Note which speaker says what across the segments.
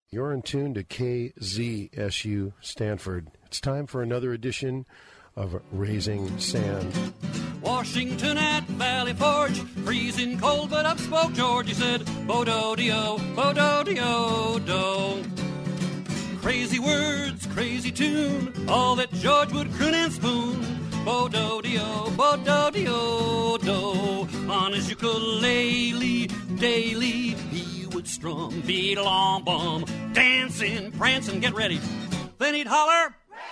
Speaker 1: You're in tune to KZSU Stanford. It's time for another edition of Raising Sand.
Speaker 2: Washington at Valley Forge, freezing cold, but up spoke George. He said, Bo-do-de-o, Bo-do-de-o-do. Crazy words, crazy tune, all that George would croon and spoon. Bo-do-de-o, Bo-do-de-o-do. On his ukulele, daily, he would strum, beat-a-lom-bum, dancing, prancing, get ready. Then he'd holler,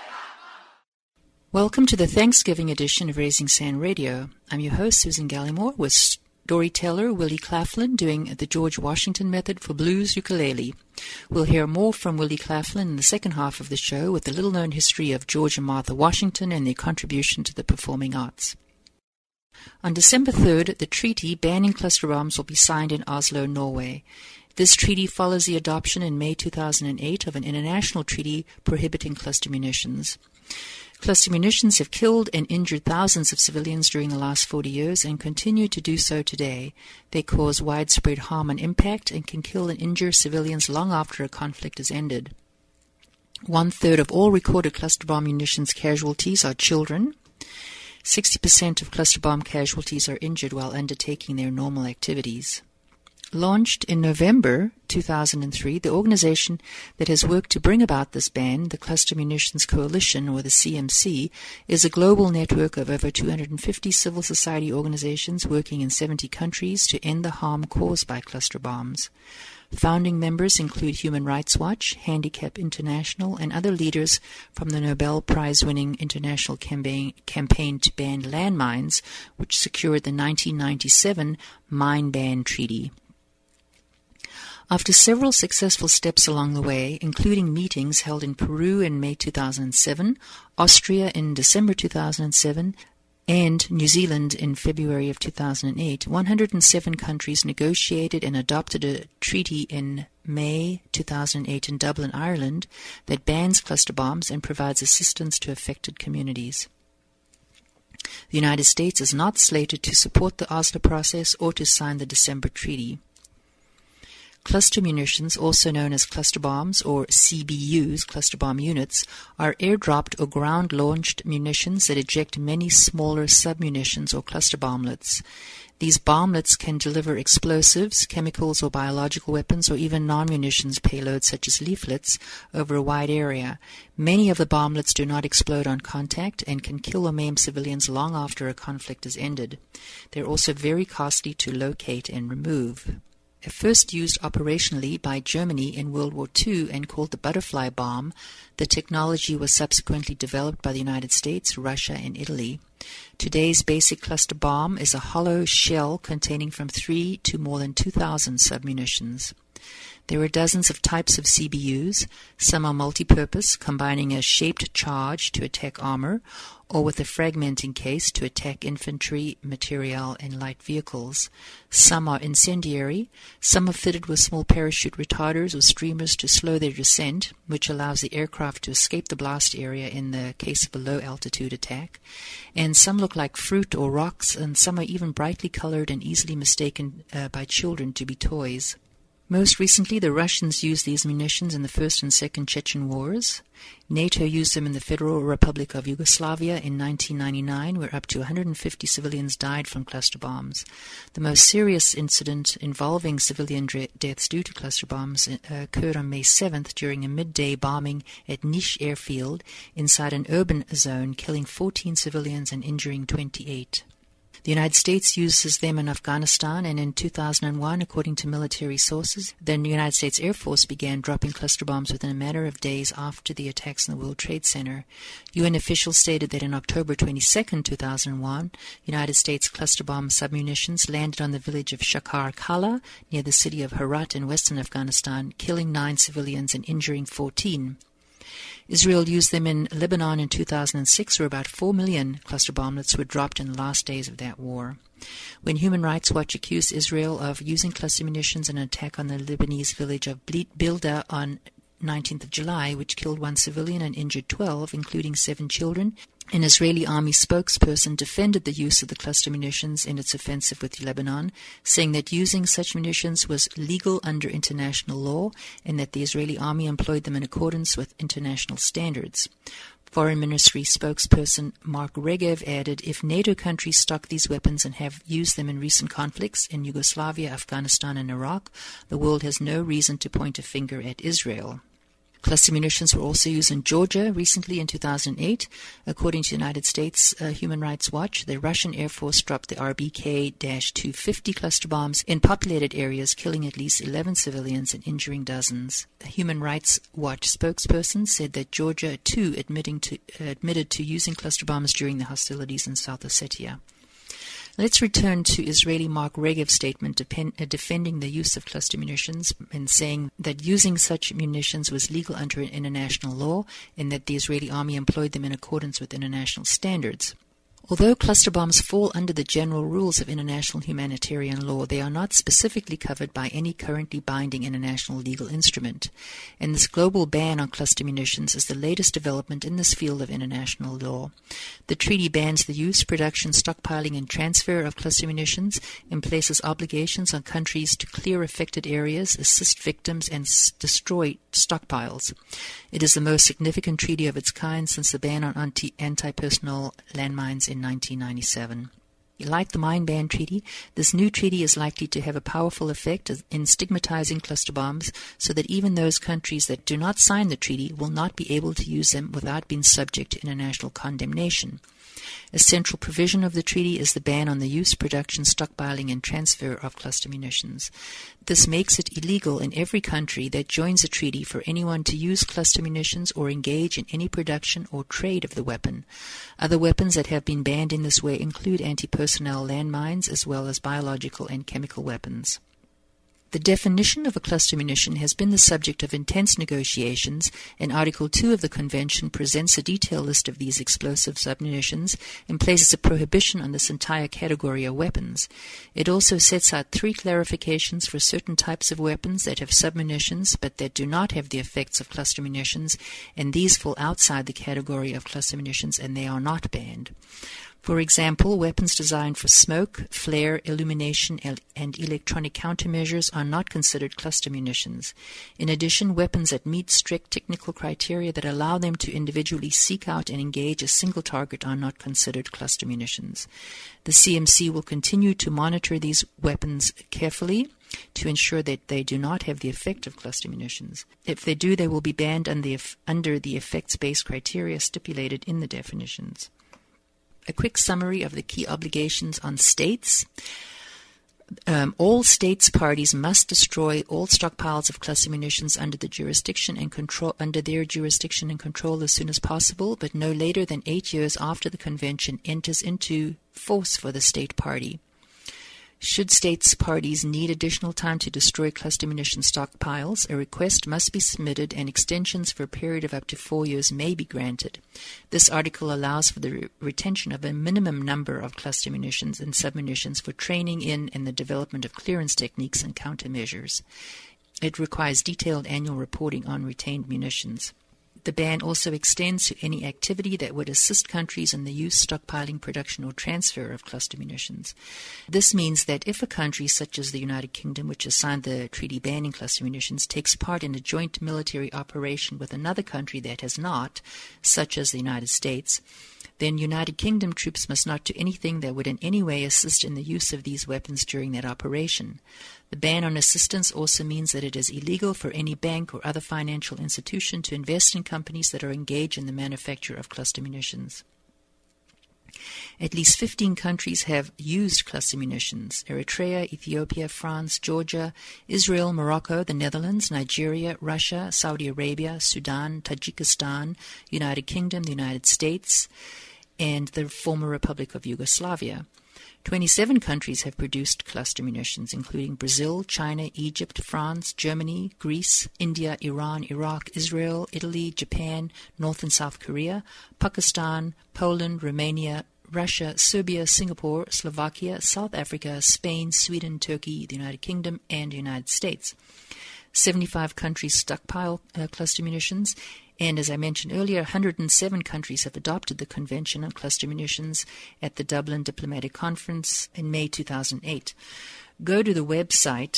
Speaker 3: Welcome to the Thanksgiving edition of Raising Sand Radio. I'm your host, Susan Gallimore, with storyteller Willie Claflin doing the George Washington method for blues ukulele. We'll hear more from Willie Claflin in the second half of the show with the little-known history of George and Martha Washington and their contribution to the performing arts. On December 3rd, the treaty banning cluster bombs will be signed in Oslo, Norway. This treaty follows the adoption in May 2008 of an international treaty prohibiting cluster munitions. Cluster munitions have killed and injured thousands of civilians during the last 40 years and continue to do so today. They cause widespread harm and impact and can kill and injure civilians long after a conflict has ended. 1/3 of all recorded cluster bomb munitions casualties are children. 60% of cluster bomb casualties are injured while undertaking their normal activities. Launched in November 2003, the organization that has worked to bring about this ban, the Cluster Munitions Coalition, or the CMC, is a global network of over 250 civil society organizations working in 70 countries to end the harm caused by cluster bombs. Founding members include Human Rights Watch, Handicap International, and other leaders from the Nobel Prize-winning international campaign to ban landmines, which secured the 1997 Mine Ban Treaty. After several successful steps along the way, including meetings held in Peru in May 2007, Austria in December 2007, and New Zealand in February of 2008, 107 countries negotiated and adopted a treaty in May 2008 in Dublin, Ireland, that bans cluster bombs and provides assistance to affected communities. The United States is not slated to support the Oslo process or to sign the December treaty. Cluster munitions, also known as cluster bombs or CBUs, cluster bomb units, are airdropped or ground-launched munitions that eject many smaller submunitions or cluster bomblets. These bomblets can deliver explosives, chemicals or biological weapons, or even non-munitions payloads such as leaflets over a wide area. Many of the bomblets do not explode on contact and can kill or maim civilians long after a conflict has ended. They're also very costly to locate and remove. First used operationally by Germany in World War II and called the butterfly bomb, the technology was subsequently developed by the United States, Russia, and Italy. Today's basic cluster bomb is a hollow shell containing from 3 to more than 2,000 submunitions. There are dozens of types of CBUs. Some are multi-purpose, combining a shaped charge to attack armor, or with a fragmenting case to attack infantry, materiel, and light vehicles. Some are incendiary. Some are fitted with small parachute retarders or streamers to slow their descent, which allows the aircraft to escape the blast area in the case of a low-altitude attack. And some look like fruit or rocks, and some are even brightly colored and easily mistaken by children to be toys. Most recently, the Russians used these munitions in the First and Second Chechen Wars. NATO used them in the Federal Republic of Yugoslavia in 1999, where up to 150 civilians died from cluster bombs. The most serious incident involving civilian deaths due to cluster bombs occurred on May 7th during a midday bombing at Niš Airfield inside an urban zone, killing 14 civilians and injuring 28. The United States uses them in Afghanistan, and in 2001, according to military sources, the United States Air Force began dropping cluster bombs within a matter of days after the attacks in the World Trade Center. UN officials stated that in October 22, 2001, United States cluster bomb submunitions landed on the village of Shakar Kala near the city of Herat in western Afghanistan, killing 9 civilians and injuring 14. Israel used them in Lebanon in 2006, where about 4 million cluster bomblets were dropped in the last days of that war. When Human Rights Watch accused Israel of using cluster munitions in an attack on the Lebanese village of Bilda on 19th of July, which killed 1 civilian and injured 12, including 7 children, An Israeli army spokesperson defended the use of the cluster munitions in its offensive with Lebanon, saying that using such munitions was legal under international law and that the Israeli army employed them in accordance with international standards. Foreign Ministry spokesperson Mark Regev added, if NATO countries stock these weapons and have used them in recent conflicts in Yugoslavia, Afghanistan and Iraq, the world has no reason to point a finger at Israel. Cluster munitions were also used in Georgia recently in 2008. According to United States Human Rights Watch, the Russian Air Force dropped the RBK-250 cluster bombs in populated areas, killing at least 11 civilians and injuring dozens. A Human Rights Watch spokesperson said that Georgia, too, admitted to using cluster bombs during the hostilities in South Ossetia. Let's return to Israeli Mark Regev's statement defending the use of cluster munitions and saying that using such munitions was legal under international law and that the Israeli army employed them in accordance with international standards. Although cluster bombs fall under the general rules of international humanitarian law, they are not specifically covered by any currently binding international legal instrument. And this global ban on cluster munitions is the latest development in this field of international law. The treaty bans the use, production, stockpiling, and transfer of cluster munitions and places obligations on countries to clear affected areas, assist victims, and destroy stockpiles. It is the most significant treaty of its kind since the ban on anti-personnel landmines in 1997. Like the Mine Ban Treaty, this new treaty is likely to have a powerful effect in stigmatizing cluster bombs so that even those countries that do not sign the treaty will not be able to use them without being subject to international condemnation. A central provision of the treaty is the ban on the use, production, stockpiling, and transfer of cluster munitions. This makes it illegal in every country that joins a treaty for anyone to use cluster munitions or engage in any production or trade of the weapon. Other weapons that have been banned in this way include anti-personnel landmines as well as biological and chemical weapons. The definition of a cluster munition has been the subject of intense negotiations, and Article 2 of the Convention presents a detailed list of these explosive submunitions and places a prohibition on this entire category of weapons. It also sets out 3 clarifications for certain types of weapons that have submunitions but that do not have the effects of cluster munitions, and these fall outside the category of cluster munitions and they are not banned. For example, weapons designed for smoke, flare, illumination, and electronic countermeasures are not considered cluster munitions. In addition, weapons that meet strict technical criteria that allow them to individually seek out and engage a single target are not considered cluster munitions. The CMC will continue to monitor these weapons carefully to ensure that they do not have the effect of cluster munitions. If they do, they will be banned under the effects-based criteria stipulated in the definitions. A quick summary of the key obligations on states. All states parties must destroy all stockpiles of cluster munitions under their jurisdiction and control as soon as possible, but no later than 8 years after the convention enters into force for the state party. Should states parties need additional time to destroy cluster munition stockpiles, a request must be submitted and extensions for a period of up to 4 years may be granted. This article allows for the retention of a minimum number of cluster munitions and submunitions for training in and the development of clearance techniques and countermeasures. It requires detailed annual reporting on retained munitions. The ban also extends to any activity that would assist countries in the use, stockpiling, production, or transfer of cluster munitions. This means that if a country such as the United Kingdom, which has signed the treaty banning cluster munitions, takes part in a joint military operation with another country that has not, such as the United States, then United Kingdom troops must not do anything that would in any way assist in the use of these weapons during that operation. The ban on assistance also means that it is illegal for any bank or other financial institution to invest in companies that are engaged in the manufacture of cluster munitions. At least 15 countries have used cluster munitions: Eritrea, Ethiopia, France, Georgia, Israel, Morocco, the Netherlands, Nigeria, Russia, Saudi Arabia, Sudan, Tajikistan, United Kingdom, the United States, and the former Republic of Yugoslavia. 27 countries have produced cluster munitions, including Brazil, China, Egypt, France, Germany, Greece, India, Iran, Iraq, Israel, Italy, Japan, North and South Korea, Pakistan, Poland, Romania, Russia, Serbia, Singapore, Slovakia, South Africa, Spain, Sweden, Turkey, the United Kingdom, and the United States. 75 countries stockpile cluster munitions. And as I mentioned earlier, 107 countries have adopted the Convention on Cluster Munitions at the Dublin Diplomatic Conference in May 2008. Go to the website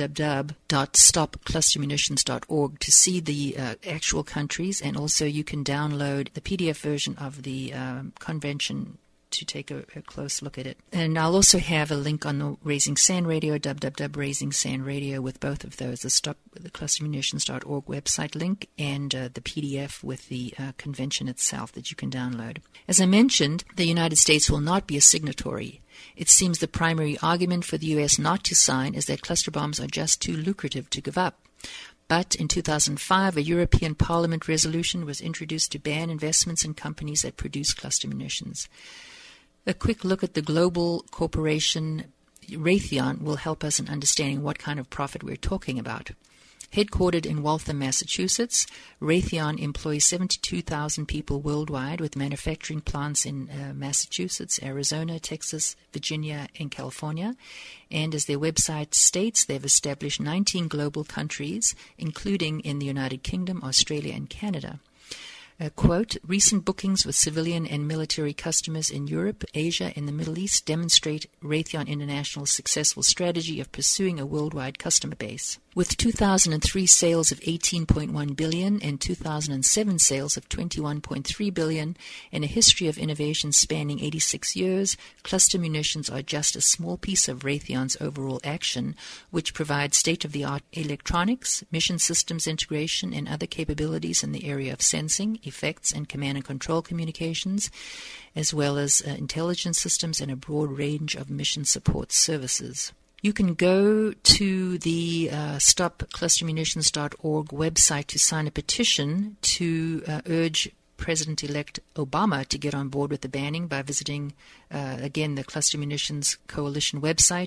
Speaker 3: www.stopclustermunitions.org to see the actual countries, and also you can download the PDF version of the convention to take a close look at it. And I'll also have a link on the Raising Sand Radio, www.Raising Sand Radio, with both of those, the stopclustermunitions.org website link and the PDF with the convention itself that you can download. As I mentioned, the United States will not be a signatory. It seems the primary argument for the U.S. not to sign is that cluster bombs are just too lucrative to give up. But in 2005, a European Parliament resolution was introduced to ban investments in companies that produce cluster munitions. A quick look at the global corporation Raytheon will help us in understanding what kind of profit we're talking about. Headquartered in Waltham, Massachusetts, Raytheon employs 72,000 people worldwide, with manufacturing plants in Massachusetts, Arizona, Texas, Virginia, and California. And as their website states, they've established 19 global countries, including in the United Kingdom, Australia, and Canada. Quote, recent bookings with civilian and military customers in Europe, Asia, and the Middle East demonstrate Raytheon International's successful strategy of pursuing a worldwide customer base. With 2003 sales of $18.1 billion and 2007 sales of $21.3 billion and a history of innovation spanning 86 years, cluster munitions are just a small piece of Raytheon's overall action, which provides state-of-the-art electronics, mission systems integration, and other capabilities in the area of sensing, effects, and command and control communications, as well as intelligence systems and a broad range of mission support services. You can go to the stopclustermunitions.org website to sign a petition to urge President-elect Obama to get on board with the banning by visiting, again, the Cluster Munitions Coalition website,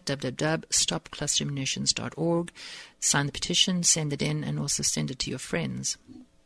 Speaker 3: www.stopclustermunitions.org. Sign the petition, send it in, and also send it to your friends.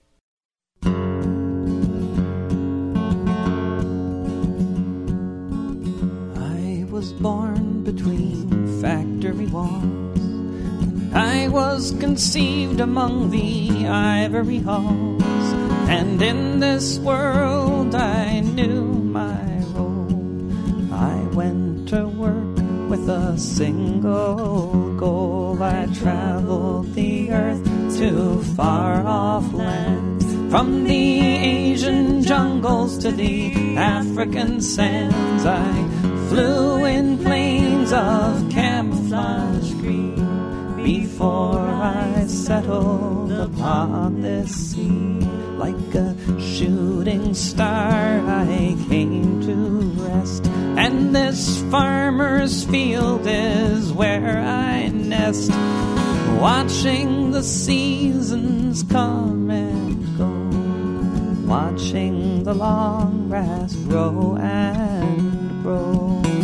Speaker 4: I was born between factory walls. I was conceived among the ivory halls, and in this world I knew my role. I went to work with a single goal. I traveled the earth to far-off lands, from the Asian jungles to the African sands. I flew in planes of camouflage green before I settled upon this sea. Like a shooting star I came to rest, and this farmer's field is where I nest, watching the seasons come and go, watching the long grass grow and grow.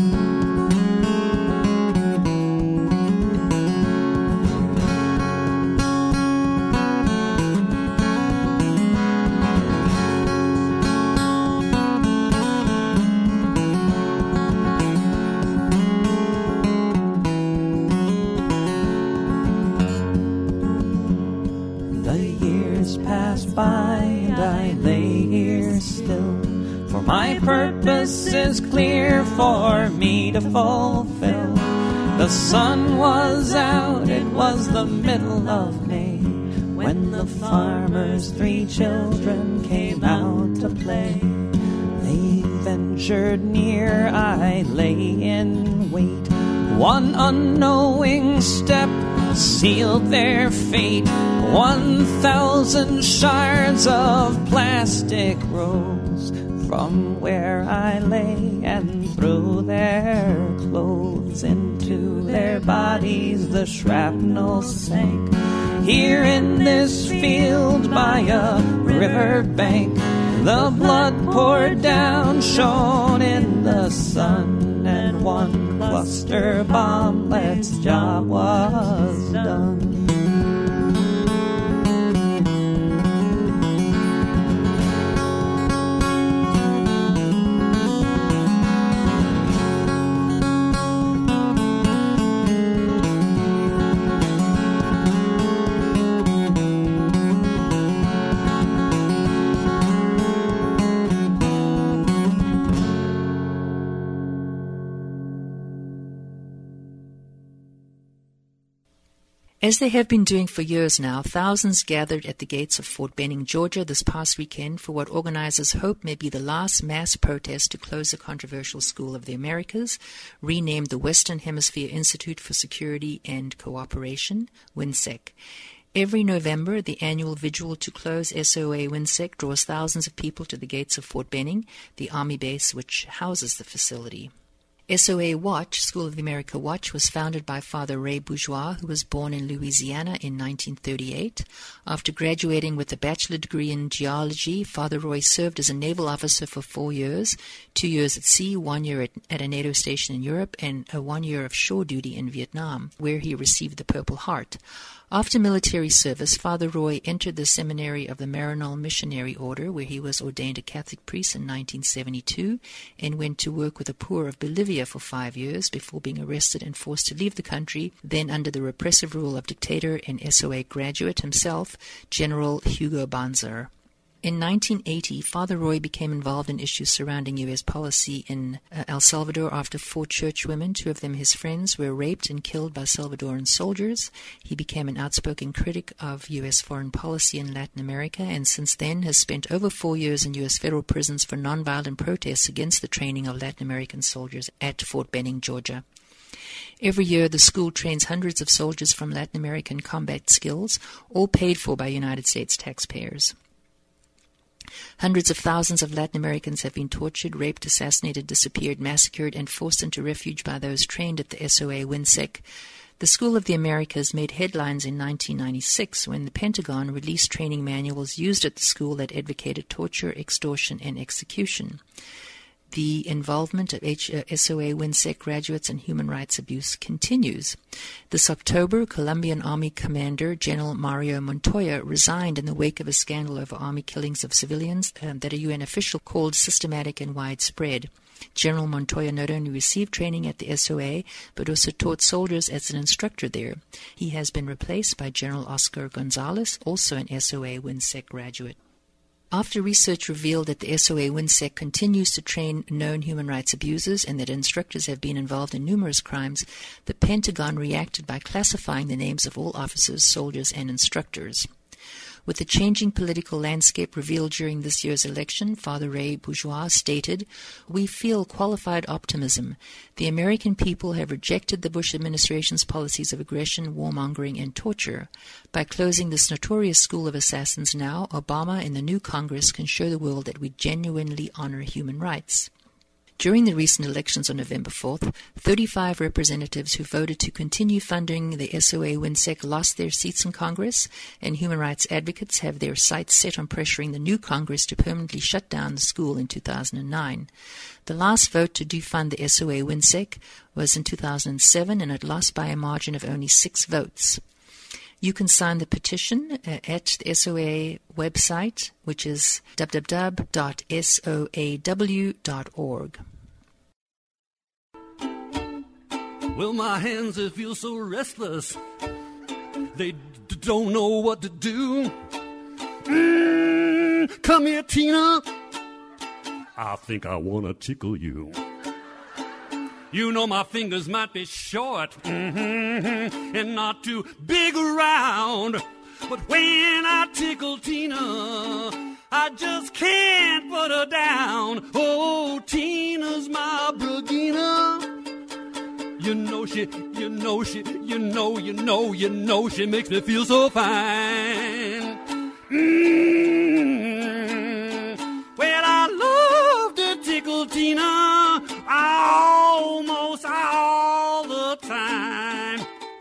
Speaker 4: By and I lay here still, for my purpose is clear for me to fulfill. The sun was out, it was the middle of May, when the farmer's 3 children came out to play. They ventured near, I lay in wait. One unknowing step sealed their fate. 1,000 shards of plastic rose from where I lay, and through their clothes into their bodies the shrapnel sank. Here in this field by a river bank, the blood poured down, shone in the sun, and one cluster bomblet's job was done.
Speaker 3: As they have been doing for years now, thousands gathered at the gates of Fort Benning, Georgia this past weekend for what organizers hope may be the last mass protest to close the controversial School of the Americas, renamed the Western Hemisphere Institute for Security and Cooperation, WINSEC. Every November, the annual vigil to close SOA WINSEC draws thousands of people to the gates of Fort Benning, the Army base which houses the facility. SOA Watch, School of the America Watch, was founded by Father Ray Bourgeois, who was born in Louisiana in 1938. After graduating with a bachelor degree in geology, Father Roy served as a naval officer for 4 years, 2 years at sea, 1 year at a NATO station in Europe, and 1 year of shore duty in Vietnam, where he received the Purple Heart. After military service, Father Roy entered the seminary of the Maryknoll Missionary Order, where he was ordained a Catholic priest in 1972, and went to work with the poor of Bolivia for 5 years before being arrested and forced to leave the country, then under the repressive rule of dictator and SOA graduate himself, General Hugo Banzer. In 1980, Father Roy became involved in issues surrounding U.S. policy in El Salvador after 4 churchwomen, 2 of them his friends, were raped and killed by Salvadoran soldiers. He became an outspoken critic of U.S. foreign policy in Latin America, and since then has spent over 4 years in U.S. federal prisons for nonviolent protests against the training of Latin American soldiers at Fort Benning, Georgia. Every year, the school trains hundreds of soldiers from Latin American combat skills, all paid for by United States taxpayers. Hundreds of thousands of Latin Americans have been tortured, raped, assassinated, disappeared, massacred, and forced into refuge by those trained at the SOA WINSEC. The School of the Americas made headlines in 1996 when the Pentagon released training manuals used at the school that advocated torture, extortion, and execution. The involvement of SOA WINSEC graduates in human rights abuse continues. This October, Colombian Army Commander General Mario Montoya resigned in the wake of a scandal over army killings of civilians that a UN official called systematic and widespread. General Montoya not only received training at the SOA, but also taught soldiers as an instructor there. He has been replaced by General Oscar Gonzalez, also an SOA WINSEC graduate. After research revealed that the SOA WINSEC continues to train known human rights abusers and that instructors have been involved in numerous crimes, the Pentagon reacted by classifying the names of all officers, soldiers, and instructors. With the changing political landscape revealed during this year's election, Father Ray Bourgeois stated, "We feel qualified optimism. The American people have rejected the Bush administration's policies of aggression, warmongering, and torture. By closing this notorious school of assassins now, Obama and the new Congress can show the world that we genuinely honor human rights." During the recent elections on November 4th, 35 representatives who voted to continue funding the SOA WINSEC lost their seats in Congress, and human rights advocates have their sights set on pressuring the new Congress to permanently shut down the school in 2009. The last vote to defund the SOA WINSEC was in 2007, and it lost by a margin of only 6 votes. You can sign the petition at the SOA website, which is www.soaw.org.
Speaker 2: Well, my hands, they feel so restless. They don't know what to do. Come here, Tina. I think I want to tickle you. You know my fingers might be short and not too big around, but when I tickle Tina, I just can't put her down. Oh, Tina's my Bragina. You know she makes me feel so fine. Well, I love to tickle Tina almost all the time.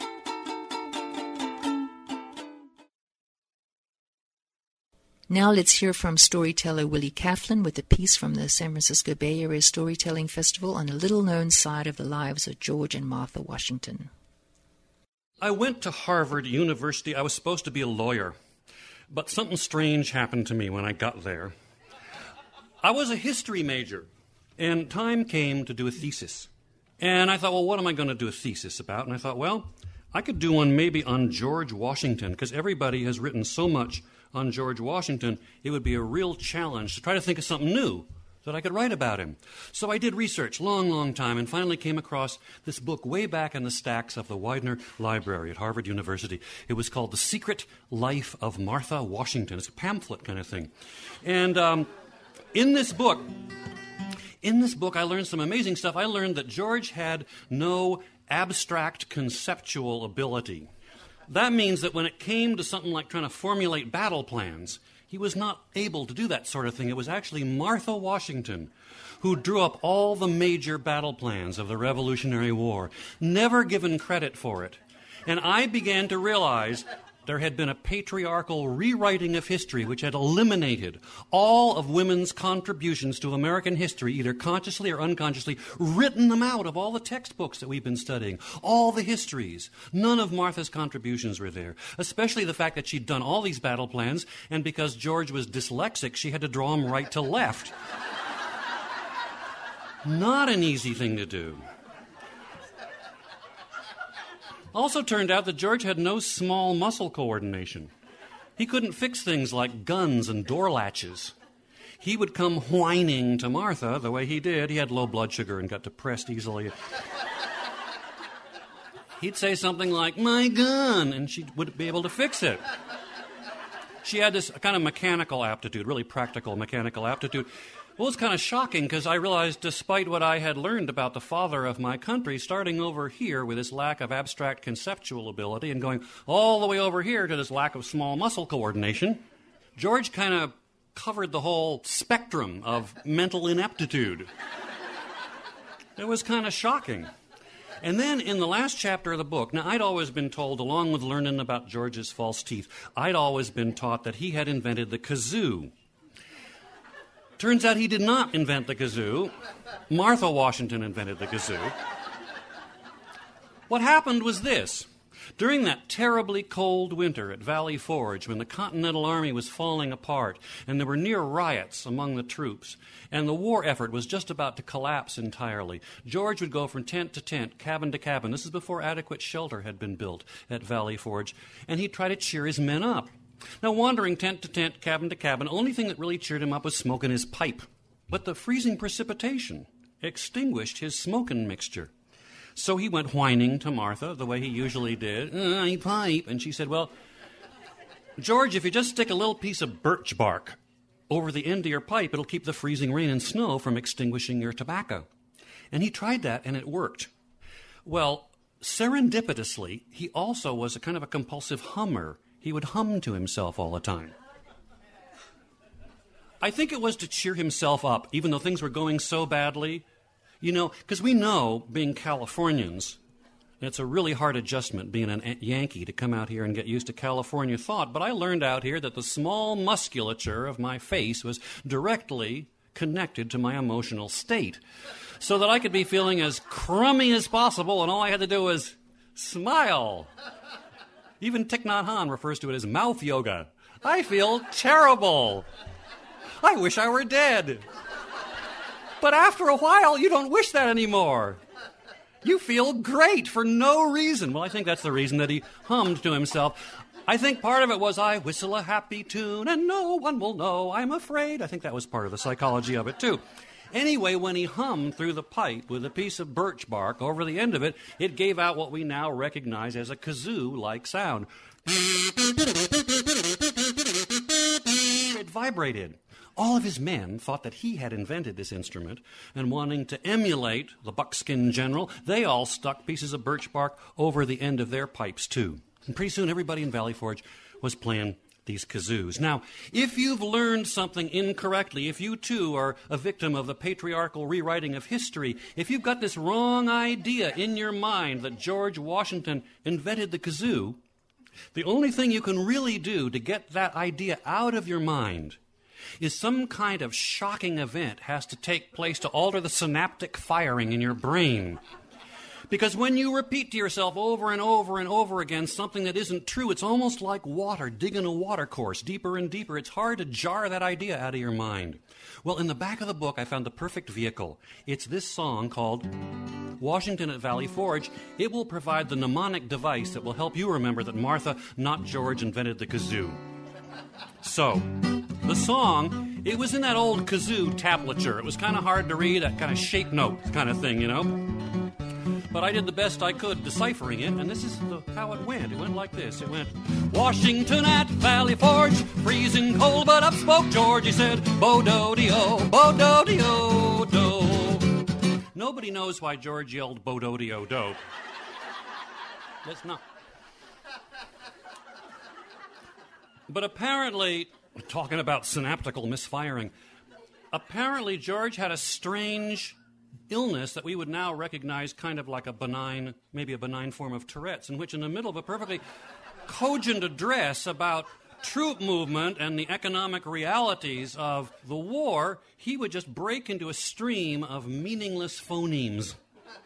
Speaker 3: Now let's hear from storyteller Willie Claflin with a piece from the San Francisco Bay Area Storytelling Festival on a little-known side of the lives of George and Martha Washington.
Speaker 2: I went to Harvard University. I was supposed to be a lawyer, but something strange happened to me when I got there. I was a history major, and time came to do a thesis. And I thought, well, what am I going to do a thesis about? And I thought, well, I could do one maybe on George Washington, because everybody has written so much on George Washington, it would be a real challenge to try to think of something new. that I could write about him. So I did research, long time, and finally came across this book way back in the stacks of the Widener Library at Harvard University. It was called The Secret Life of Martha Washington. It's a pamphlet kind of thing. And in this book, I learned some amazing stuff. I learned that George had no abstract conceptual ability. That means that when it came to something like trying to formulate battle plans, he was not able to do that sort of thing. It was actually Martha Washington who drew up all the major battle plans of the Revolutionary War, never given credit for it. And I began to realize there had been a patriarchal rewriting of history which had eliminated all of women's contributions to American history, either consciously or unconsciously, written them out of all the textbooks that we've been studying, all the histories. None of Martha's contributions were there, especially the fact that she'd done all these battle plans, and because George was dyslexic, she had to draw them right to left. Not an easy thing to do. Also turned out that George had no small muscle coordination. He couldn't fix things like guns and door latches. He would come whining to Martha the way he did. He had low blood sugar and got depressed easily. He'd say something like, "My gun," and she would be able to fix it. She had this kind of mechanical aptitude, really practical mechanical aptitude. Well, it's kind of shocking because I realized despite what I had learned about the father of my country, starting over here with his lack of abstract conceptual ability and going all the way over here to this lack of small muscle coordination, George kind of covered the whole spectrum of mental ineptitude. It was kind of shocking. And then in the last chapter of the book, now I'd always been told, along with learning about George's false teeth, I'd always been taught that he had invented the kazoo. Turns out he did not invent the kazoo. Martha Washington invented the kazoo. What happened was this. During that terribly cold winter at Valley Forge, when the Continental Army was falling apart and there were near riots among the troops, and the war effort was just about to collapse entirely, George would go from tent to tent, cabin to cabin. This is before adequate shelter had been built at Valley Forge, and he'd try to cheer his men up. Now, wandering tent to tent, cabin to cabin, the only thing that really cheered him up was smoking his pipe. But the freezing precipitation extinguished his smoking mixture. So he went whining to Martha the way he usually did. "My pipe." And she said, "Well, George, if you just stick a little piece of birch bark over the end of your pipe, it'll keep the freezing rain and snow from extinguishing your tobacco." And he tried that, and it worked. Well, serendipitously, he also was a kind of a compulsive hummer. He would hum to himself all the time. I think it was to cheer himself up, even though things were going so badly. You know, because we know, being Californians, it's a really hard adjustment being a Yankee to come out here and get used to California thought. But I learned out here that the small musculature of my face was directly connected to my emotional state, so that I could be feeling as crummy as possible, and all I had to do was smile. Even Thich Nhat Hanh refers to it as mouth yoga. I feel terrible. I wish I were dead. But after a while, you don't wish that anymore. You feel great for no reason. Well, I think that's the reason that he hummed to himself. I think part of it was, "I whistle a happy tune and no one will know I'm afraid." I think that was part of the psychology of it, too. Anyway, when he hummed through the pipe with a piece of birch bark over the end of it, it gave out what we now recognize as a kazoo-like sound. It vibrated. All of his men thought that he had invented this instrument, and wanting to emulate the buckskin general, they all stuck pieces of birch bark over the end of their pipes, too. And pretty soon, everybody in Valley Forge was playing these kazoos. Now, if you've learned something incorrectly, if you too are a victim of the patriarchal rewriting of history, if you've got this wrong idea in your mind that George Washington invented the kazoo, the only thing you can really do to get that idea out of your mind is some kind of shocking event has to take place to alter the synaptic firing in your brain. Because when you repeat to yourself over and over and over again something that isn't true, it's almost like water, digging a water course deeper and deeper. It's hard to jar that idea out of your mind. Well, in the back of the book, I found the perfect vehicle. It's this song called Washington at Valley Forge. It will provide the mnemonic device that will help you remember that Martha, not George, invented the kazoo. So, the song, it was in that old kazoo tablature. It was kind of hard to read, that kind of shape note kind of thing, you know? But I did the best I could deciphering it, and this is how it went. It went like this. It went, Washington at Valley Forge, freezing cold, but up spoke George. He said, Bo-do-de-o, bo-do-de-o-do. Nobody knows why George yelled bo-do-de-o-do. Let's not. But apparently, talking about synaptical misfiring, apparently George had a strange illness that we would now recognize kind of like a benign, maybe a benign form of Tourette's, in which in the middle of a perfectly cogent address about troop movement and the economic realities of the war, he would just break into a stream of meaningless phonemes.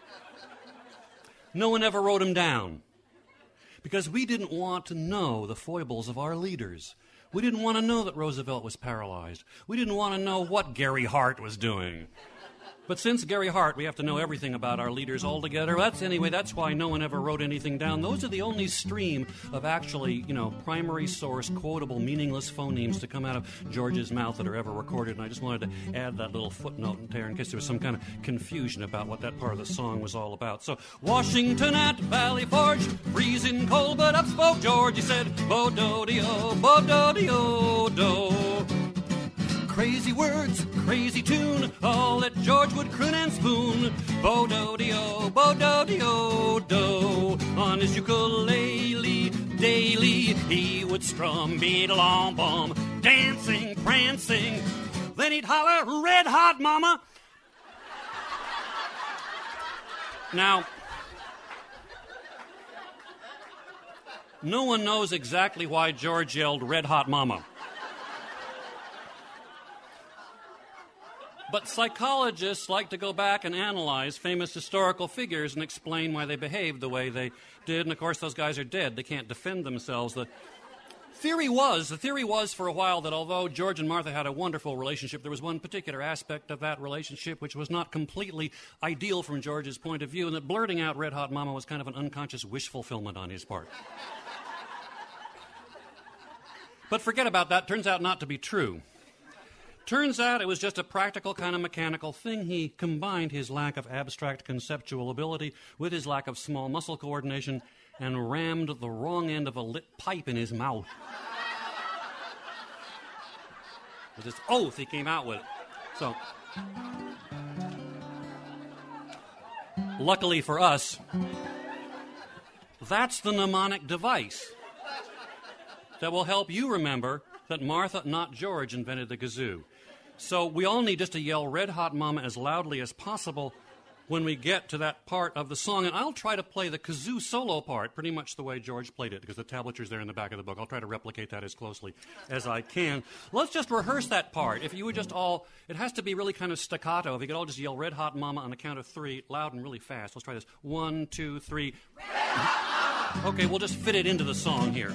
Speaker 2: No one ever wrote him down, because we didn't want to know the foibles of our leaders. We didn't want to know that Roosevelt was paralyzed. We didn't want to know what Gary Hart was doing. But since Gary Hart, we have to know everything about our leaders altogether. That's why no one ever wrote anything down. Those are the only stream of actually, primary source, quotable, meaningless phonemes to come out of George's mouth that are ever recorded. And I just wanted to add that little footnote there in case there was some kind of confusion about what that part of the song was all about. So, Washington at Valley Forge, freezing cold, but up spoke George. He said, Bo-do-de-o, bo-do-de-o-do. Crazy words, crazy tune, all that George would croon and spoon. Bo-do-de-o, bo-do-de-o-do. On his ukulele, daily, he would strum beat-a-long-bum, dancing, prancing. Then he'd holler, red hot mama. Now, no one knows exactly why George yelled red hot mama. But psychologists like to go back and analyze famous historical figures and explain why they behaved the way they did. And, of course, those guys are dead. They can't defend themselves. The theory was for a while that although George and Martha had a wonderful relationship, there was one particular aspect of that relationship which was not completely ideal from George's point of view, and that blurting out Red Hot Mama was kind of an unconscious wish fulfillment on his part. But forget about that. Turns out not to be true. Turns out it was just a practical kind of mechanical thing. He combined his lack of abstract conceptual ability with his lack of small muscle coordination and rammed the wrong end of a lit pipe in his mouth. With this oath he came out with it. So, luckily for us, that's the mnemonic device that will help you remember that Martha, not George, invented the kazoo. So we all need just to yell Red Hot Mama as loudly as possible when we get to that part of the song. And I'll try to play the kazoo solo part pretty much the way George played it, because the tablature's there in the back of the book. I'll try to replicate that as closely as I can. Let's just rehearse that part. If you would just all, it has to be really kind of staccato. If you could all just yell Red Hot Mama on the count of 3, loud and really fast. Let's try this. 1, 2, 3. Okay, we'll just fit it into the song here.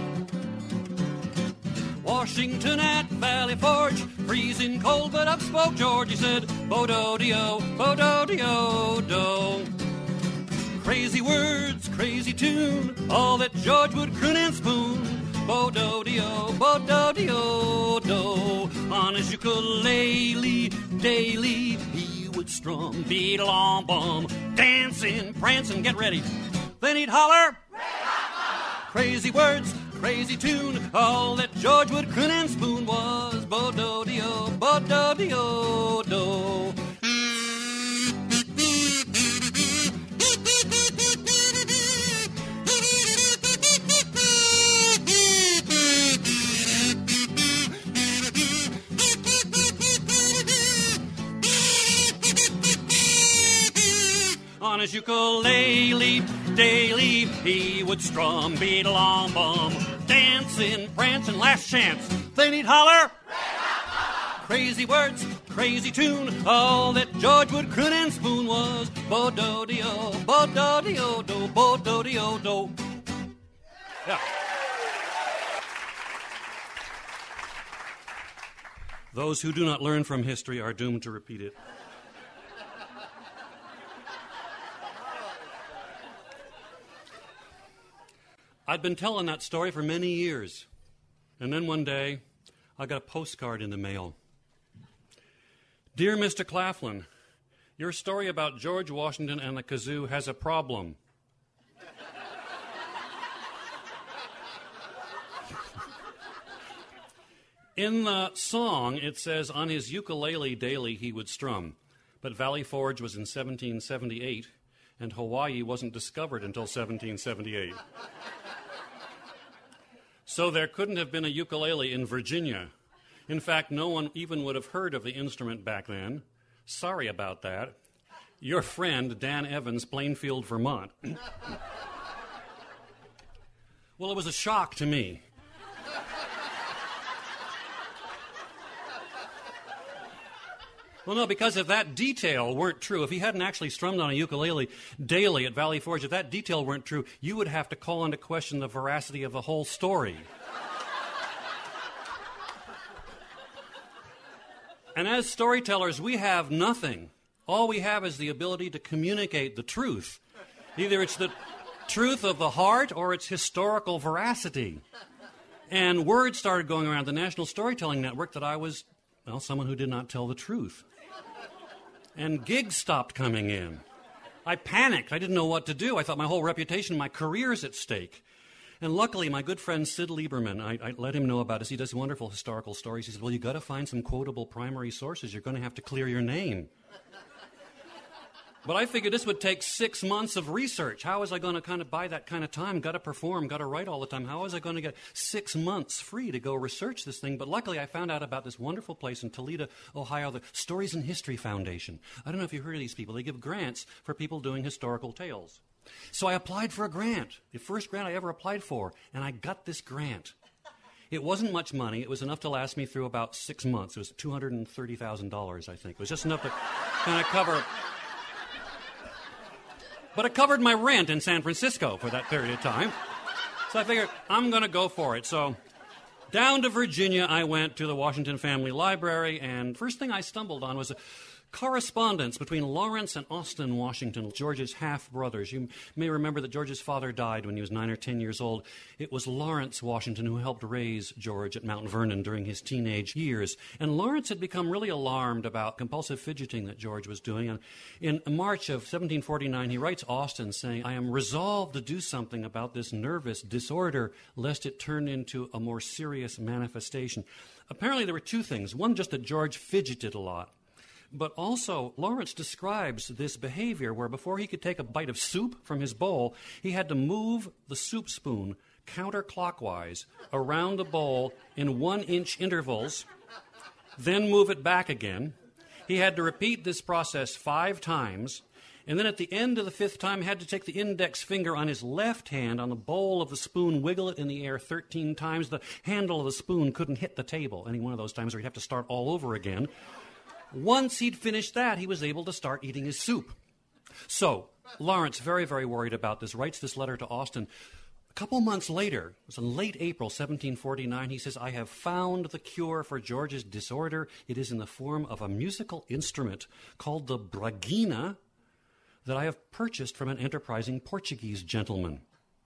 Speaker 2: Washington at Valley Forge, freezing cold, but up spoke George. He said, Bo-do-de-o, bo-do-de-o-do. Crazy words, crazy tune, all that George would croon and spoon. Bo-do-de-o, bo-do-de-o-do. On his ukulele, daily, he would strum beat-a-long-bum, dancing, prancing, get ready. Then he'd holler, crazy words, crazy tune, all that George would croon and spoon was bo-do-de-o, bo-do-de-o-do. On his ukulele, daily, he would strum beat-a-long-bum, dancing, prancing, last chance. Then he'd holler, crazy words, crazy tune, all that George would croon and spoon was bo-do-de-o, bo-do-de-o-do, bo-do-de-o-do. Yeah. Those who do not learn from history are doomed to repeat it. I'd been telling that story for many years. And then one day, I got a postcard in the mail. Dear Mr. Claflin, your story about George Washington and the kazoo has a problem. In the song, it says, on his ukulele daily he would strum. But Valley Forge was in 1778, and Hawaii wasn't discovered until 1778. So there couldn't have been a ukulele in Virginia. In fact, no one even would have heard of the instrument back then. Sorry about that. Your friend, Dan Evans, Plainfield, Vermont. Well, it was a shock to me. Well, no, because if that detail weren't true, if he hadn't actually strummed on a ukulele daily at Valley Forge, if that detail weren't true, you would have to call into question the veracity of the whole story. And as storytellers, we have nothing. All we have is the ability to communicate the truth. Either it's the truth of the heart or it's historical veracity. And word started going around the National Storytelling Network that I was, well, someone who did not tell the truth. And gigs stopped coming in. I panicked. I didn't know what to do. I thought my whole reputation, my career's at stake. And luckily, my good friend Sid Lieberman, I let him know about this. He does wonderful historical stories. He said, well, you got to find some quotable primary sources. You're going to have to clear your name. But I figured this would take 6 months of research. How was I going to kind of buy that kind of time? Got to perform, got to write all the time. How was I going to get 6 months free to go research this thing? But luckily, I found out about this wonderful place in Toledo, Ohio, the Stories and History Foundation. I don't know if you've heard of these people. They give grants for people doing historical tales. So I applied for a grant, the first grant I ever applied for, and I got this grant. It wasn't much money. It was enough to last me through about 6 months. It was $230,000, I think. It was just enough to kind of cover... But it covered my rent in San Francisco for that period of time. So I figured, I'm going to go for it. So down to Virginia, I went to the Washington Family Library, and first thing I stumbled on was a correspondence between Lawrence and Austin Washington, George's half-brothers. You may remember that George's father died when he was 9 or 10 years old. It was Lawrence Washington who helped raise George at Mount Vernon during his teenage years. And Lawrence had become really alarmed about compulsive fidgeting that George was doing. And in March of 1749, he writes Austin saying, I am resolved to do something about this nervous disorder, lest it turn into a more serious manifestation. Apparently there were two things. One, just that George fidgeted a lot. But also, Lawrence describes this behavior where before he could take a bite of soup from his bowl, he had to move the soup spoon counterclockwise around the bowl in 1-inch intervals, then move it back again. He had to repeat this process 5 times, and then at the end of the 5th time, he had to take the index finger on his left hand on the bowl of the spoon, wiggle it in the air 13 times. The handle of the spoon couldn't hit the table any one of those times, or he'd have to start all over again. Once he'd finished that, he was able to start eating his soup. So, Lawrence, very, very worried about this, writes this letter to Austin. A couple months later, it was in late April 1749, he says, I have found the cure for George's disorder. It is in the form of a musical instrument called the bragina that I have purchased from an enterprising Portuguese gentleman.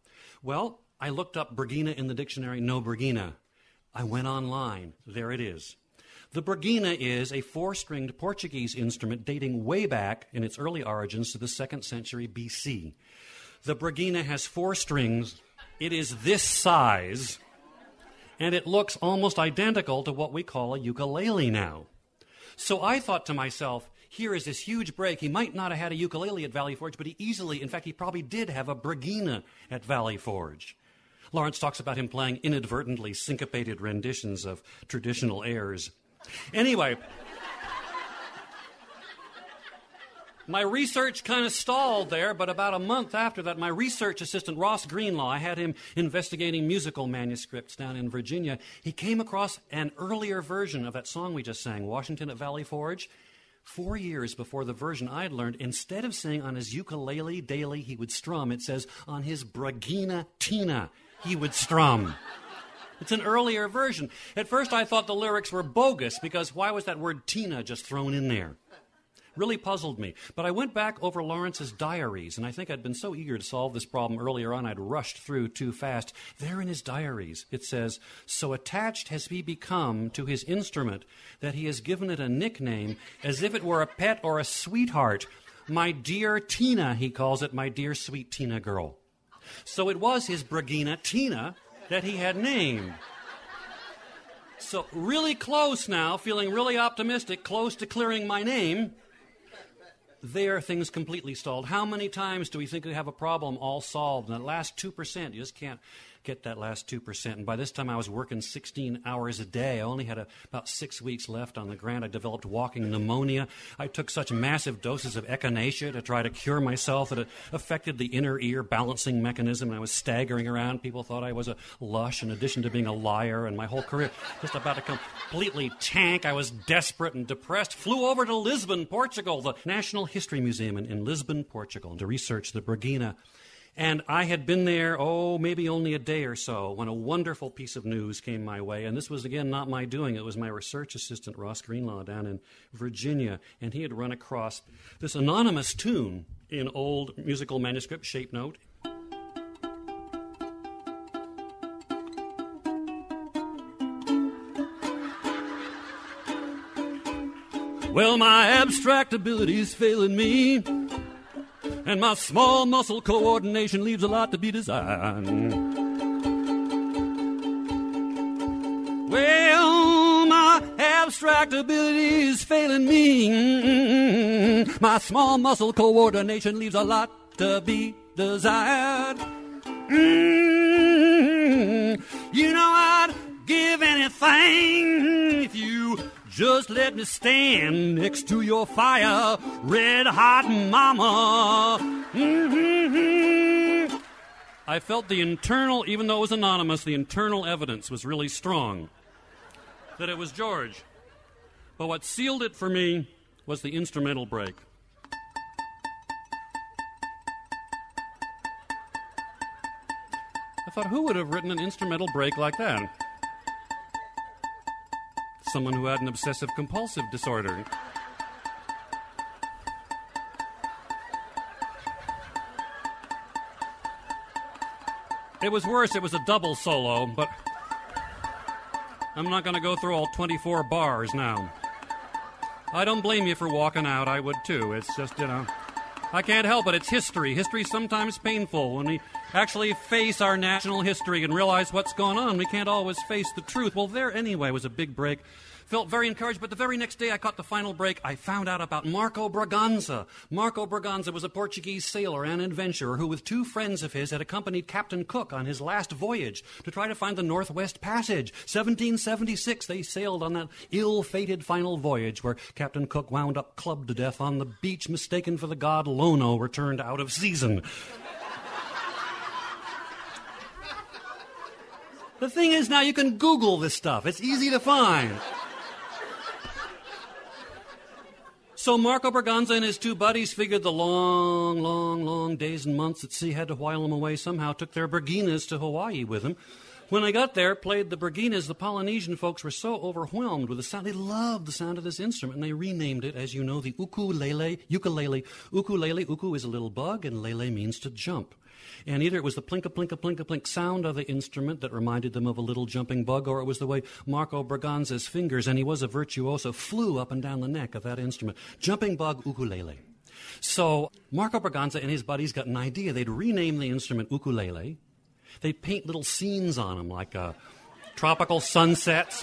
Speaker 2: Well, I looked up bragina in the dictionary, no bragina. I went online. There it is. The bragina is a 4-stringed Portuguese instrument dating way back in its early origins to the 2nd century BC. The bragina has 4 strings. It is this size, and it looks almost identical to what we call a ukulele now. So I thought to myself, here is this huge break. He might not have had a ukulele at Valley Forge, but he easily, in fact, he probably did have a bragina at Valley Forge. Lawrence talks about him playing inadvertently syncopated renditions of traditional airs. Anyway, my research kind of stalled there, but about a month after that, my research assistant, Ross Greenlaw, I had him investigating musical manuscripts down in Virginia. He came across an earlier version of that song we just sang, Washington at Valley Forge. 4 years before the version I'd learned, instead of saying on his ukulele daily he would strum, it says on his bragina tina he would strum. It's an earlier version. At first I thought the lyrics were bogus because why was that word Tina just thrown in there? Really puzzled me. But I went back over Lawrence's diaries, and I think I'd been so eager to solve this problem earlier on, I'd rushed through too fast. There in his diaries, it says, "So attached has he become to his instrument that he has given it a nickname as if it were a pet or a sweetheart. My dear Tina," he calls it, "my dear sweet Tina girl." So it was his Brigina Tina that he had named. So really close now, feeling really optimistic, close to clearing my name. There, things completely stalled. How many times do we think we have a problem all solved? And that last 2%, you just can't get that last 2%. And by this time, I was working 16 hours a day. I only had about 6 weeks left on the grant. I developed walking pneumonia. I took such massive doses of echinacea to try to cure myself that it affected the inner ear balancing mechanism. And I was staggering around. People thought I was a lush in addition to being a liar. And my whole career just about to completely tank. I was desperate and depressed. Flew over to Lisbon, Portugal, the National History Museum in Lisbon, Portugal, to research the Brigina. And I had been there, maybe only a day or so, when a wonderful piece of news came my way. And this was, again, not my doing. It was my research assistant, Ross Greenlaw, down in Virginia. And he had run across this anonymous tune in old musical manuscript, shape note. Well, my abstract ability's failing me, and my small muscle coordination leaves a lot to be desired. Well, my abstract ability is failing me. My small muscle coordination leaves a lot to be desired. You know, I'd give anything if you just let me stand next to your fire, red hot mama. I felt the internal, even though it was anonymous, the internal evidence was really strong that it was George. But what sealed it for me was the instrumental break. I thought, who would have written an instrumental break like that? Someone who had an obsessive-compulsive disorder. It was worse. It was a double solo, but I'm not going to go through all 24 bars now. I don't blame you for walking out. I would, too. It's just, I can't help it. It's history. History's sometimes painful. When we actually face our national history and realize what's going on, we can't always face the truth. Well, there anyway was a big break. Felt very encouraged, but the very next day I caught the final break. I found out about Marco Braganza. Marco Braganza was a Portuguese sailor and adventurer who, with two friends of his, had accompanied Captain Cook on his last voyage to try to find the Northwest Passage. 1776, they sailed on that ill-fated final voyage where Captain Cook wound up clubbed to death on the beach, mistaken for the god Lono, returned out of season. The thing is, now you can Google this stuff. It's easy to find. So Marco Braganza and his two buddies figured the long days and months at sea had to while them away somehow, took their Briginas to Hawaii with them. When they got there, played the Briginas, the Polynesian folks were so overwhelmed with the sound. They loved the sound of this instrument, and they renamed it, as you know, the ukulele. Ukulele. Uku is a little bug, and lele means to jump. And either it was the plinka-plinka-plinka-plink sound of the instrument that reminded them of a little jumping bug, or it was the way Marco Braganza's fingers, and he was a virtuoso, flew up and down the neck of that instrument. Jumping bug ukulele. So Marco Braganza and his buddies got an idea. They'd rename the instrument ukulele. They'd paint little scenes on them, like tropical sunsets,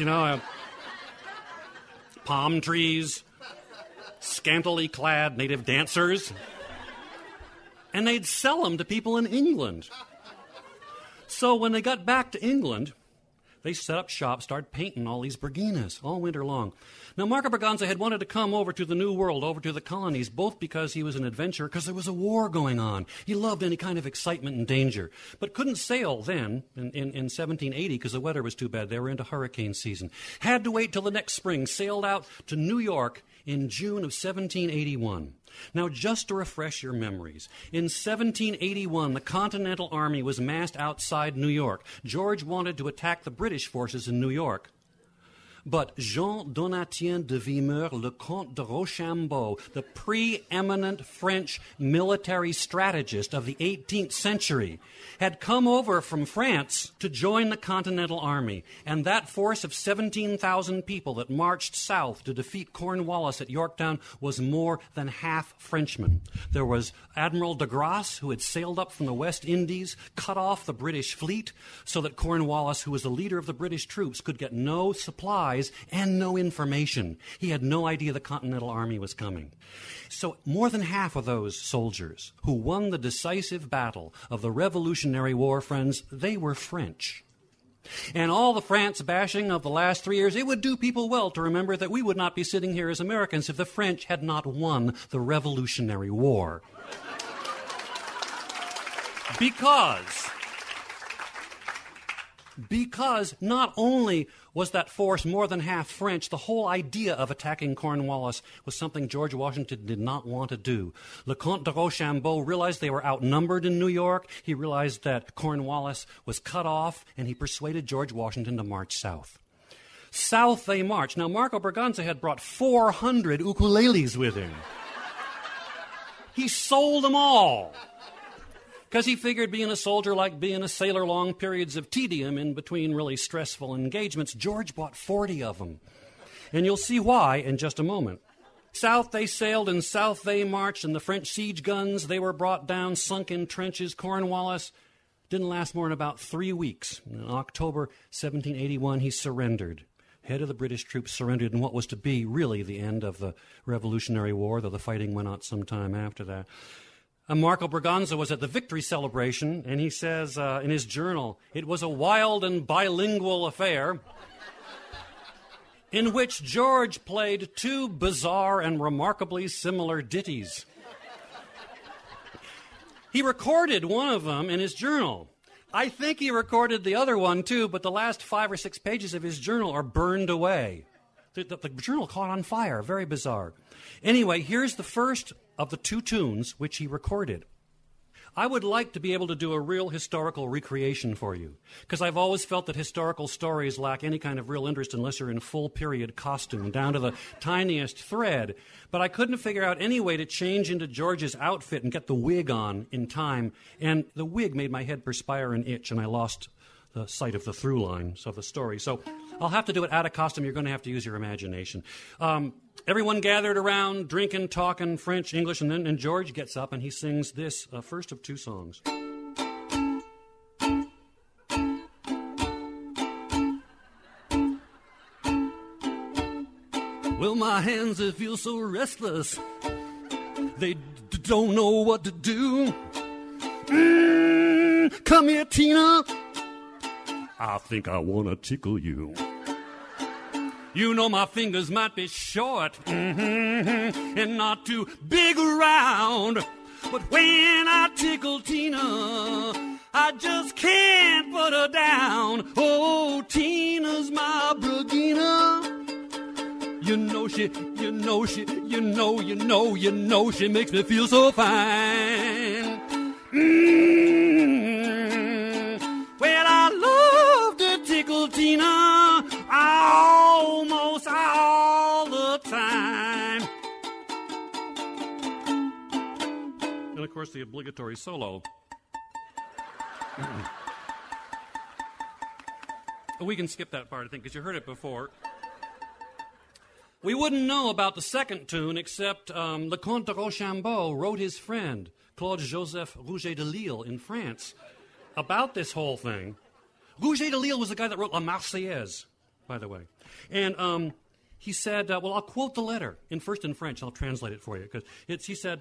Speaker 2: palm trees, scantily clad native dancers. And they'd sell them to people in England. So when they got back to England, they set up shop, started painting all these Briginas all winter long. Now, Marco Braganza had wanted to come over to the New World, over to the colonies, both because he was an adventurer, because there was a war going on. He loved any kind of excitement and danger, but couldn't sail then in 1780 because the weather was too bad. They were into hurricane season. Had to wait till the next spring, sailed out to New York in June of 1781. Now, just to refresh your memories, in 1781, the Continental Army was massed outside New York. George wanted to attack the British forces in New York. but Jean Donatien de Vimeur, le Comte de Rochambeau, the preeminent French military strategist of the 18th century, had come over from France to join the Continental Army. And that force of 17,000 people that marched south to defeat Cornwallis at Yorktown was more than half Frenchmen. There was Admiral de Grasse, who had sailed up from the West Indies, cut off the British fleet so that Cornwallis, who was the leader of the British troops, could get no supplies and no information. He had no idea the Continental Army was coming. So more than half of those soldiers who won the decisive battle of the Revolutionary War, friends, they were French. And all the France bashing of the last 3 years, it would do people well to remember that we would not be sitting here as Americans if the French had not won the Revolutionary War. Because not only was that force more than half French, the whole idea of attacking Cornwallis was something George Washington did not want to do. Le Comte de Rochambeau realized they were outnumbered in New York. He realized that Cornwallis was cut off, and he persuaded George Washington to march south. South they marched. Now, Marco Braganza had brought 400 ukuleles with him. He sold them all, because he figured being a soldier like being a sailor, long periods of tedium in between really stressful engagements. George bought 40 of them. And you'll see why in just a moment. South they sailed and south they marched, and the French siege guns, they were brought down, sunk in trenches. Cornwallis didn't last more than about 3 weeks. In October 1781, he surrendered. Head of the British troops surrendered in what was to be really the end of the Revolutionary War, though the fighting went on some time after that. Marco Braganza was at the victory celebration, and he says in his journal, "It was a wild and bilingual affair in which George played 2 bizarre and remarkably similar ditties." He recorded one of them in his journal. I think he recorded the other one, too, but the last 5 or 6 pages of his journal are burned away. The journal caught on fire. Very bizarre. Anyway, here's the first of the 2 tunes which he recorded. I would like to be able to do a real historical recreation for you, because I've always felt that historical stories lack any kind of real interest unless you're in full period costume, down to the tiniest thread. But I couldn't figure out any way to change into George's outfit and get the wig on in time, and the wig made my head perspire and itch, and I lost the sight of the through line of the story. So I'll have to do it out of costume. You're going to have to use your imagination. Everyone gathered around, drinking, talking French, English, and George gets up and he sings this first of 2 songs. Well, my hands, they feel so restless. They don't know what to do. Come here, Tina. I think I want to tickle you. You know my fingers might be short and not too big around, but when I tickle Tina, I just can't put her down. Oh, Tina's my Bragina. She makes me feel so fine. Well, I love to tickle Tina almost all the time. And, of course, the obligatory solo. We can skip that part, I think, because you heard it before. We wouldn't know about the second tune except Le Comte de Rochambeau wrote his friend, Claude-Joseph Rouget de Lisle, in France, about this whole thing. Rouget de Lisle was the guy that wrote La Marseillaise, by the way. And he said, well, I'll quote the letter first in French. I'll translate it for you. He said,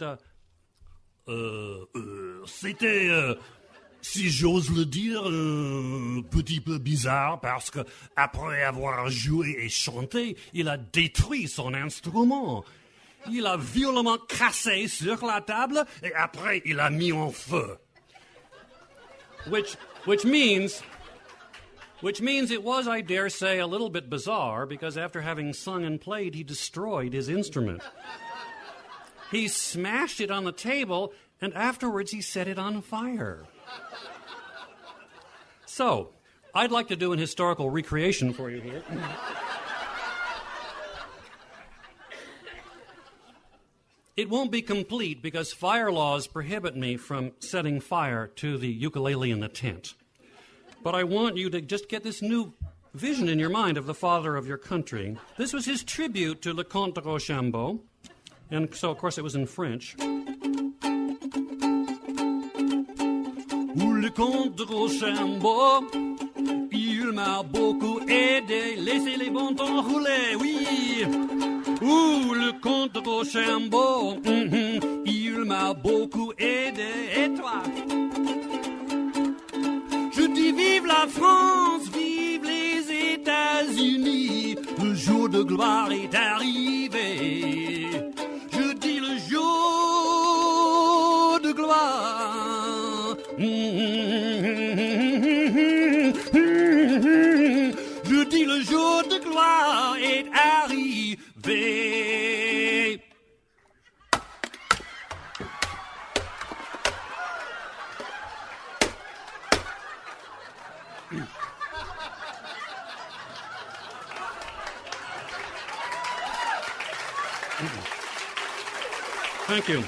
Speaker 2: c'était, si j'ose le dire, un petit peu bizarre parce que après avoir joué et chanté, il a détruit son instrument. Il a violemment cassé sur la table et après il a mis en feu. Which means it was, I dare say, a little bit bizarre, because after having sung and played, he destroyed his instrument. He smashed it on the table, and afterwards he set it on fire. So, I'd like to do an historical recreation for you here. It won't be complete because fire laws prohibit me from setting fire to the ukulele in the tent. But I want you to just get this new vision in your mind of the father of your country. This was his tribute to Le Comte de Rochambeau, and so, of course, it was in French. Le Comte de Rochambeau, il m'a beaucoup aidé, laissez les bons temps rouler, oui. Le Comte de Rochambeau, il m'a beaucoup aidé, et toi? Je dis vive la France, vive les États-Unis, le jour de gloire est arrivé. Je dis le jour de gloire. Je dis le jour de gloire est arrivé. Thank you.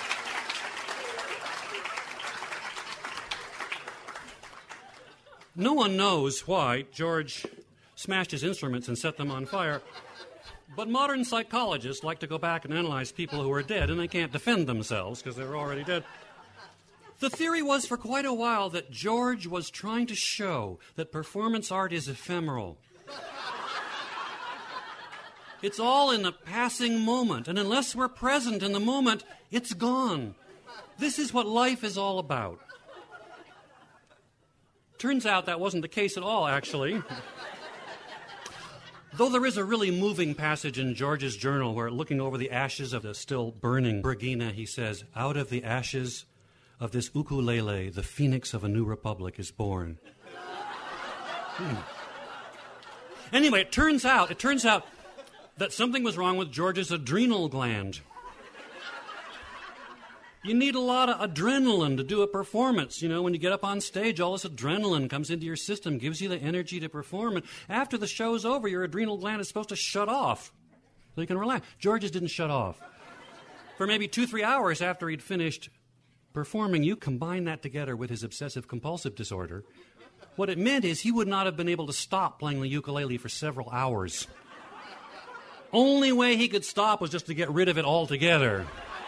Speaker 2: No one knows why George smashed his instruments and set them on fire, but modern psychologists like to go back and analyze people who are dead, and they can't defend themselves because they're already dead. The theory was for quite a while that George was trying to show that performance art is ephemeral. It's all in the passing moment, and unless we're present in the moment, it's gone. This is what life is all about. Turns out that wasn't the case at all, actually. Though there is a really moving passage in George's journal where, looking over the ashes of the still burning Brigina, he says, "Out of the ashes of this ukulele, the phoenix of a new republic is born." Anyway, it turns out that something was wrong with George's adrenal gland. You need a lot of adrenaline to do a performance. You know, when you get up on stage, all this adrenaline comes into your system, gives you the energy to perform, and after the show's over, your adrenal gland is supposed to shut off so you can relax. George's didn't shut off. For maybe 2-3 hours after he'd finished performing, you combine that together with his obsessive-compulsive disorder, what it meant is he would not have been able to stop playing the ukulele for several hours. Only way he could stop was just to get rid of it altogether.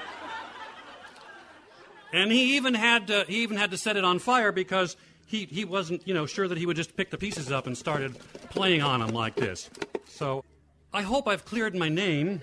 Speaker 2: And he even had to set it on fire because he wasn't, sure that he would just pick the pieces up and started playing on them like this. So I hope I've cleared my name.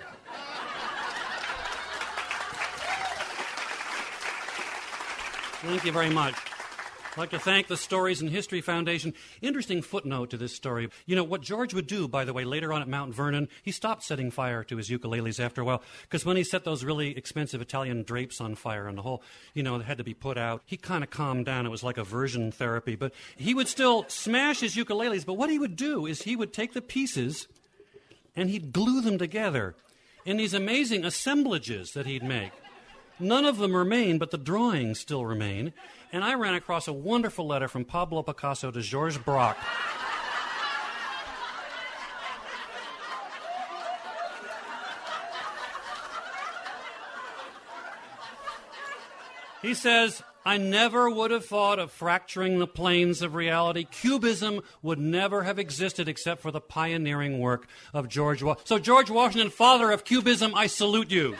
Speaker 2: Thank you very much. I'd like to thank the Stories and History Foundation. Interesting footnote to this story. You know, what George would do, by the way, later on at Mount Vernon, he stopped setting fire to his ukuleles after a while, because when he set those really expensive Italian drapes on fire and the whole, it had to be put out, he kind of calmed down. It was like aversion therapy. But he would still smash his ukuleles, but what he would do is he would take the pieces and he'd glue them together in these amazing assemblages that he'd make. None of them remain, but the drawings still remain. And I ran across a wonderful letter from Pablo Picasso to Georges Braque. He says, "I never would have thought of fracturing the planes of reality. Cubism would never have existed except for the pioneering work of George Washington." So George Washington, father of Cubism, I salute you.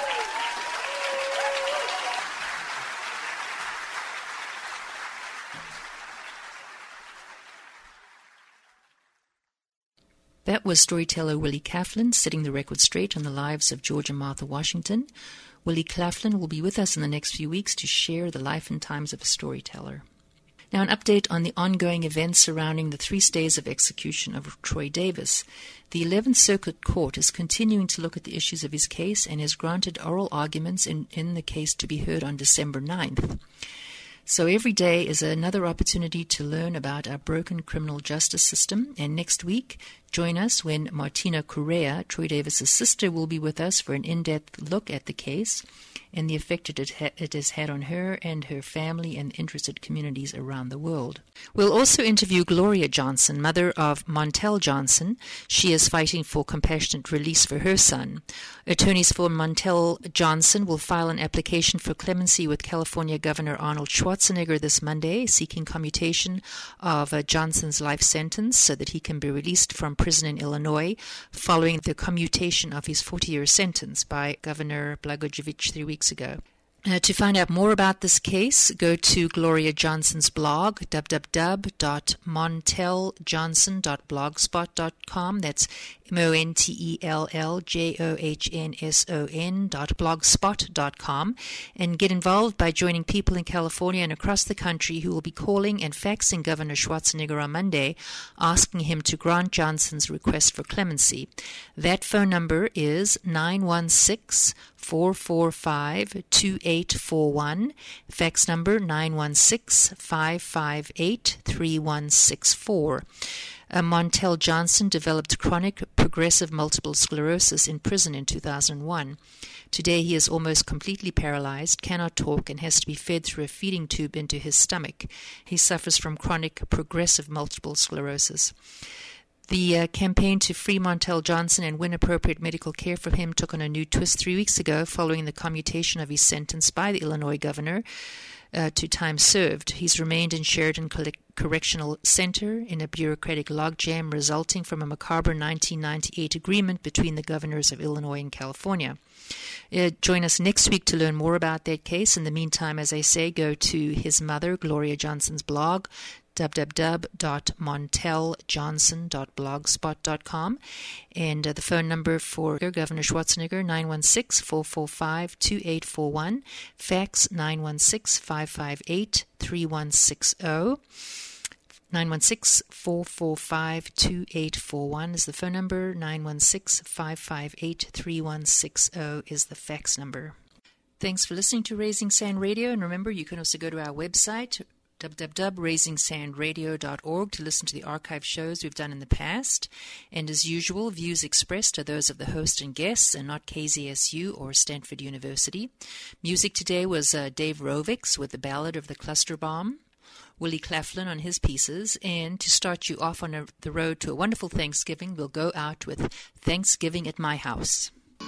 Speaker 3: That was storyteller Willie Claflin setting the record straight on the lives of George and Martha Washington. Willie Claflin will be with us in the next few weeks to share the life and times of a storyteller. Now, an update on the ongoing events surrounding the 3 stays of execution of Troy Davis. The 11th Circuit Court is continuing to look at the issues of his case and has granted oral arguments in the case to be heard on December 9th. So every day is another opportunity to learn about our broken criminal justice system. And next week, join us when Martina Correa, Troy Davis' sister, will be with us for an in-depth look at the case. and the effect it has had on her and her family and interested communities around the world. We'll also interview Gloria Johnson, mother of Montel Johnson. She is fighting for compassionate release for her son. Attorneys for Montel Johnson will file an application for clemency with California Governor Arnold Schwarzenegger this Monday, seeking commutation of Johnson's life sentence so that he can be released from prison in Illinois following the commutation of his 40-year sentence by Governor Blagojevich 3 weeks ago. To find out more about this case, go to Gloria Johnson's blog, www.monteljohnson.blogspot.com. That's MONTELLJOHNSON.blogspot.com, and get involved by joining people in California and across the country who will be calling and faxing Governor Schwarzenegger on Monday, asking him to grant Johnson's request for clemency. That phone number is 916-445-2841, fax number 916-558-3164. Montel Johnson developed chronic progressive multiple sclerosis in prison in 2001. Today he is almost completely paralyzed, cannot talk, and has to be fed through a feeding tube into his stomach. He suffers from chronic progressive multiple sclerosis. The campaign to free Montel Johnson and win appropriate medical care for him took on a new twist 3 weeks ago following the commutation of his sentence by the Illinois governor to time served. He's remained in Sheridan Correctional Center in a bureaucratic logjam resulting from a macabre 1998 agreement between the governors of Illinois and California. Join us next week to learn more about that case. In the meantime, as I say, go to his mother, Gloria Johnson's blog, www.monteljohnson.blogspot.com, and the phone number for Governor Schwarzenegger, 916-445-2841, fax 916-558-3160. 916-445-2841 is the phone number. 916-558-3160 is the fax number. Thanks for listening to Raising Sand Radio, and remember, you can also go to our website, www.raisingsandradio.org, to listen to the archive shows we've done in the past. And as usual, views expressed are those of the host and guests and not KZSU or Stanford University. Music today was Dave Rovics with the Ballad of the Cluster Bomb, Willie Claflin on his pieces, and to start you off on the road to a wonderful Thanksgiving, we'll go out with Thanksgiving at My House.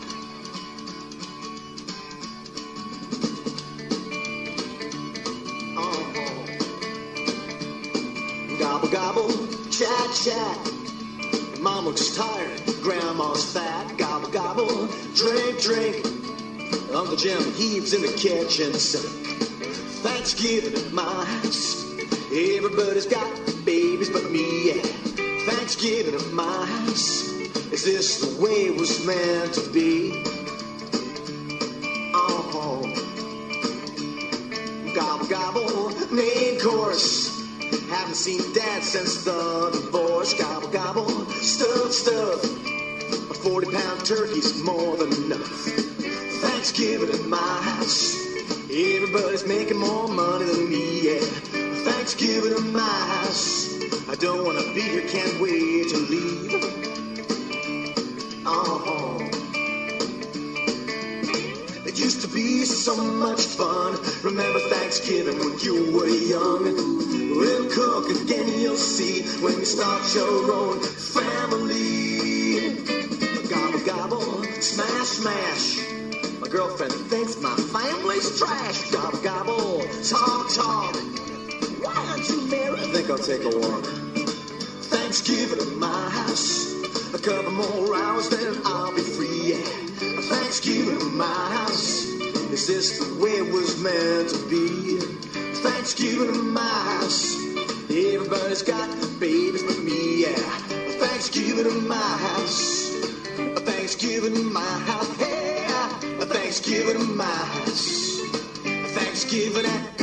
Speaker 5: Gobble, gobble, chat, chat. Mom looks tired, Grandma's fat. Gobble, gobble, drink, drink. Uncle Jim heaves in the kitchen sink. Thanksgiving at my house. Everybody's got babies but me, yeah. Thanksgiving at my house. Is this the way it was meant to be? Oh, gobble, gobble, main course. Haven't seen Dad since the divorce. Gobble, gobble, stuff, stuff. A 40-pound turkey's more than enough. Thanksgiving at my house. Everybody's making more money than me, yeah. Thanksgiving at my house. I don't want to be here, can't wait to leave. Oh, it used to be so much fun. Remember Thanksgiving when you were young? We'll cook again, you'll see, when you start your own family. Gobble, gobble, smash, smash. My girlfriend thinks my family's trash. Gobble, gobble, talk, talk. Why aren't you married? I think I'll take a walk. Thanksgiving at my house. A couple more hours, then I'll be free, yeah. Thanksgiving at my house. Is this the way it was meant to be? Thanksgiving at my house. Everybody's got babies but me, yeah. Thanksgiving at my house. Thanksgiving at my house. Hey, Thanksgiving at my house. Thanksgiving at